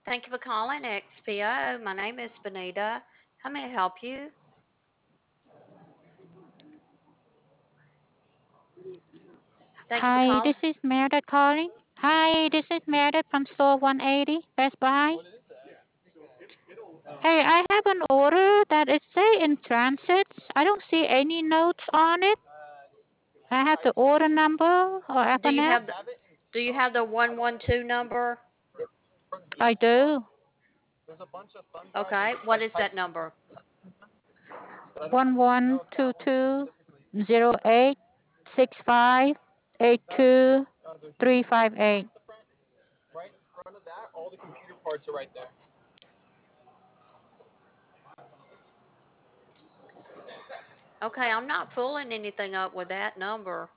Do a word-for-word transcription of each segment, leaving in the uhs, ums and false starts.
Thank you for calling X P O. My name is Benita. How may I help you? Thank you for Hi, calling. this is Meredith calling. Hi, this is Meredith from store one eighty, Best Buy. Hey, I have an order that is say in transit. I don't see any notes on it. I have the order number or Do you F N F. have the Do you have the one one two number? I do. Okay. What is that number? One one two two zero eight six five eight two three five eight. Okay, I'm not pulling anything up with that number.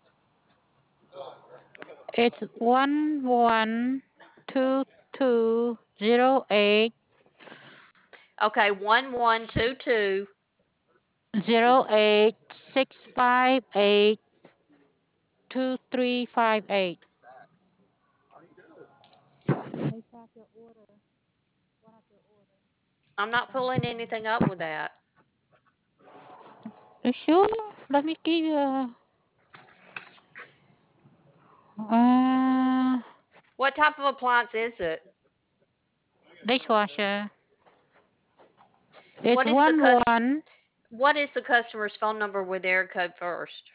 It's one one two two zero eight Okay, one one two two. zero eight six five eight two three five eight. I got your order. One of your orders. I'm not pulling anything up with that. You sure? Let me give you a uh, What type of appliance is it? dishwasher. It's What is the one cus one What is the customer's phone number with their code first?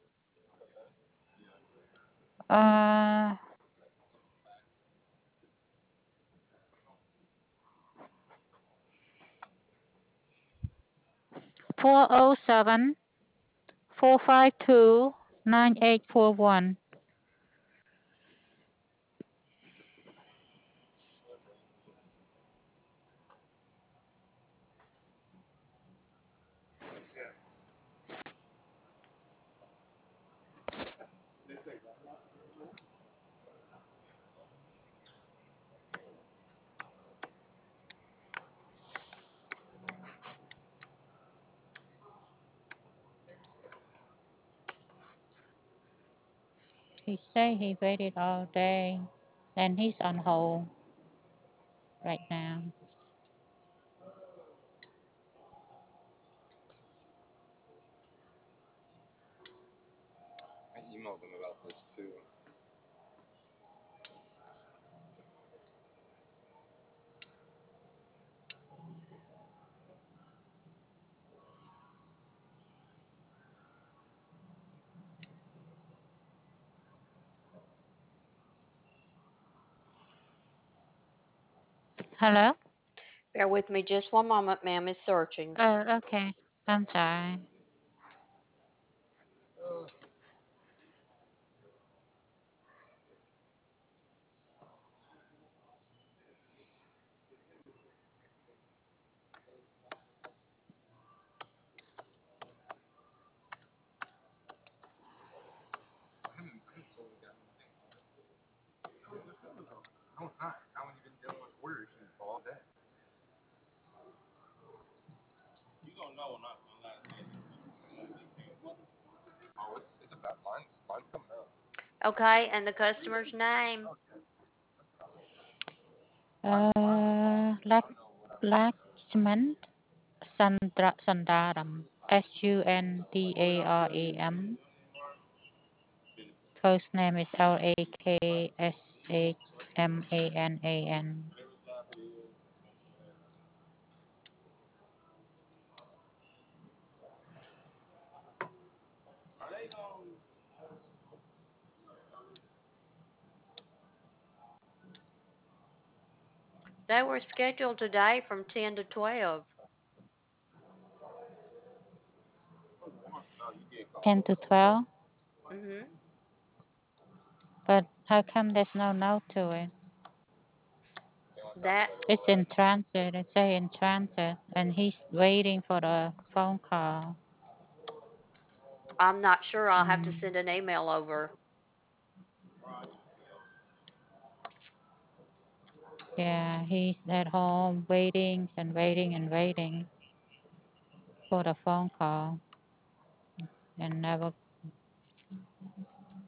uh four oh seven four five two nine eight four one. He say he waited all day, and he's on hold right now. Hello? Bear with me just one moment, ma'am. It's searching. Oh, okay. I'm sorry. Okay, and the customer's name. Uh, Lack Laxman Sandra Sandaram. S U N D A R A M. First name is L A K S H M A N A N. They were scheduled today from ten to twelve. ten to twelve. Mhm. But how come there's no note to it? That It's in transit. It say in transit. And he's waiting for the phone call. I'm not sure. I'll have to Mm. send an email over. Yeah, he's at home waiting and waiting and waiting for the phone call and never.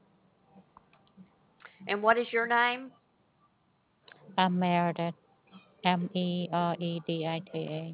And what is your name? I'm Meredith. M E R E D I T H.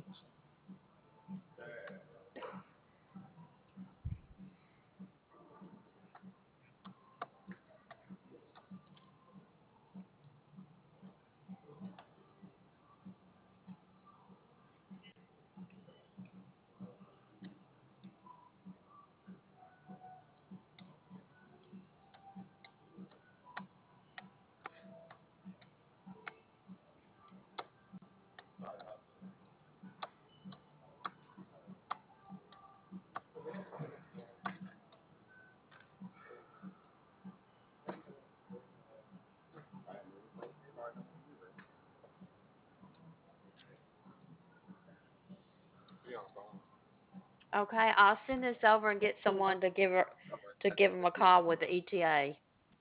Okay, I'll send this over and get someone to give her to give them a call with the E T A.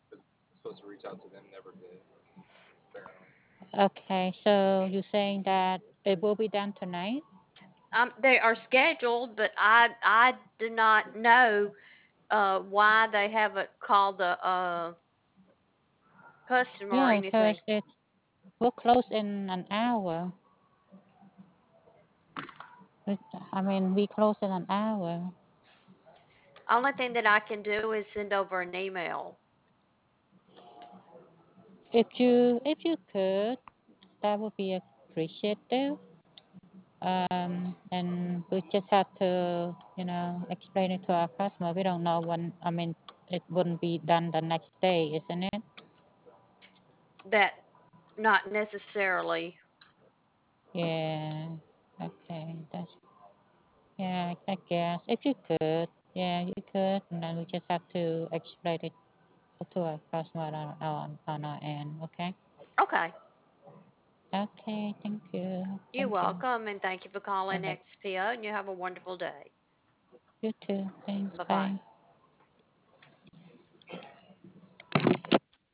Okay, so you're saying that it will be done tonight? Um, they are scheduled, but I I do not know uh why they haven't called the uh customer or Yeah, anything. because it will close in an hour. It, I mean, we close in an hour. Only thing that I can do is send over an email. If you if you could, that would be appreciative. Um, and we just have to, you know, explain it to our customer. We don't know when. I mean, it wouldn't be done the next day, isn't it? That not necessarily. Yeah. Okay. That's yeah. I guess if you could, yeah, you could, and then we just have to explain it to our customer on on, on our end. Okay. Okay. Okay. Thank you. You're Thank you. welcome, and thank you for Bye calling bye. X P O, and you have a wonderful day. You too. Thanks. Bye bye. Bye.